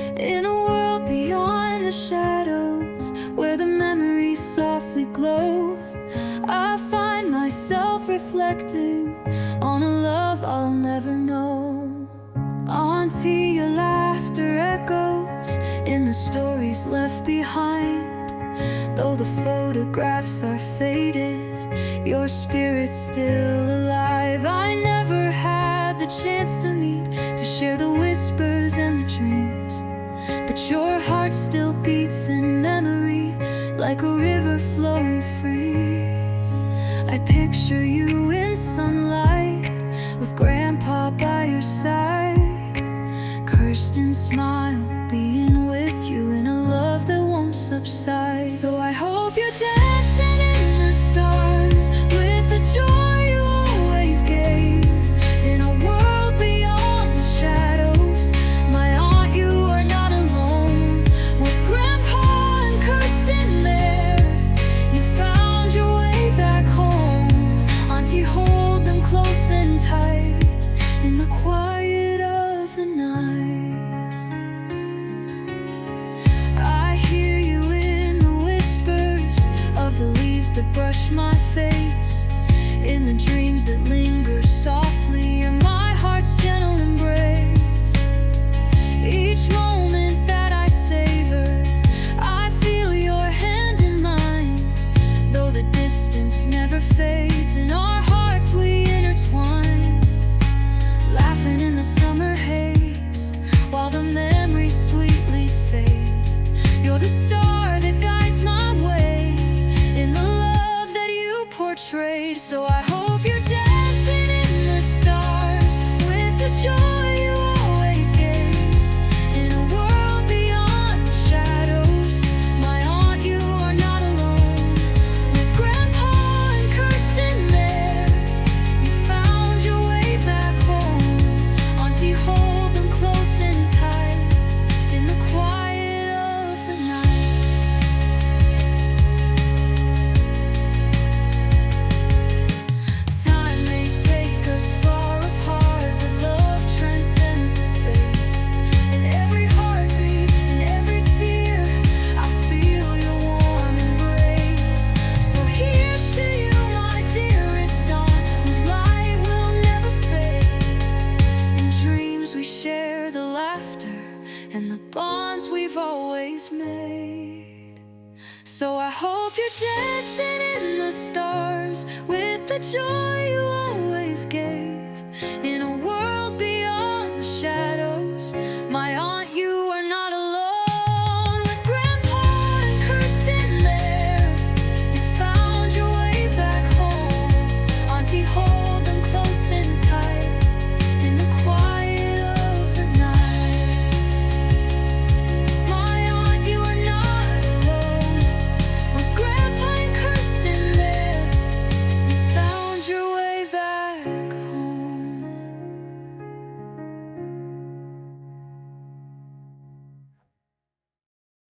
In a world beyond the shadows, where the memories softly glow, I find myself reflecting on a love I'll never know. Auntie, your laughter echoes in the stories left behind. Though the photographs are faded, your spirit's still alive. I never had the chance to meet, to share the whispers and the dreams, but your heart still beats in memory, like a river flowing free. I picture you in sunlight, with Grandpa by your side, Kirsten's smile being with you in a love that won't subside. So I hope you're dancing in the stars with the joy you always gave. In a world beyond the shadows, my aunt, you are not alone. With Grandpa and Kirsten there, you found your way back home. Auntie, hold them close and tight in the quiet of the night. I hear you in the whispers of the leaves that brush my face, in the dreams that linger softly, you're my heart's gentle embrace. Each moment that I savor, I feel your hand in mine. Though the distance never fades, in our hearts we intertwine, laughing in the summer haze, while the memories sweetly fade. You're the star that guides my way, in the love that you portrayed. So I hope you're dancing in the stars with the joy you always gave. In a world beyond the shadows, my aunt, you are not alone. With Grandpa and Kirsten there, you found your way back home. Auntie, hold them close and tight in the quiet of the night. Time may take us far apart, but love transcends the space. In every heartbeat, in every tear, I feel your warm embrace. So here's to you, my dearest aunt, whose light will never fade. In dreams we share the laughter and the bonds we've always made. So I hope you're dancing in the stars with the joy you always gave. In a world beyond